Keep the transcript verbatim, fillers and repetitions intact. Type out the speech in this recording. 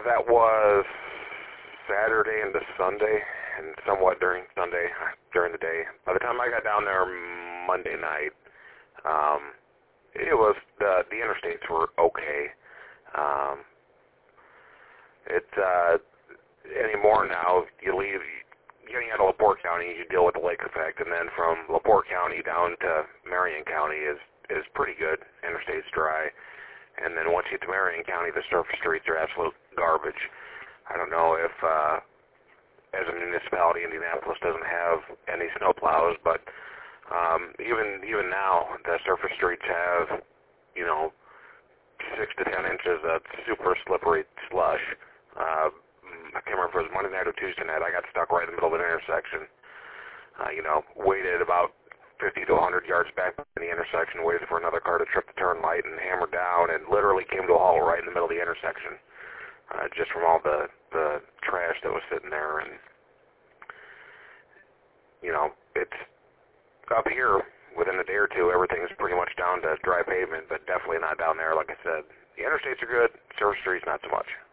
that was Saturday into Sunday, and somewhat during Sunday, during the day. By the time I got down there Monday night, um, it was, the, the interstates were okay. Um, it's, uh, anymore now, you leave, getting out of LaPorte County, you deal with the lake effect, and then from LaPorte County down to Marion County is, is pretty good. Interstate's dry. And then once you get to Marion County, the surface streets are absolute garbage. I don't know if, uh, as a municipality, Indianapolis doesn't have any snow plows, but um, even even now, the surface streets have, you know, six to ten inches of super slippery slush. Uh, I can't remember if it was Monday night or Tuesday night. I got stuck right in the middle of an intersection. Uh, you know, waited about fifty to one hundred yards back in the intersection, waited for another car to trip the turn light and hammer down, and literally came to a halt right in the middle of the intersection, uh, just from all the, the trash that was sitting there. And, you know, it's up here within a day or two, everything's pretty much down to dry pavement, but definitely not down there, like I said. The interstates are good, surface streets not so much.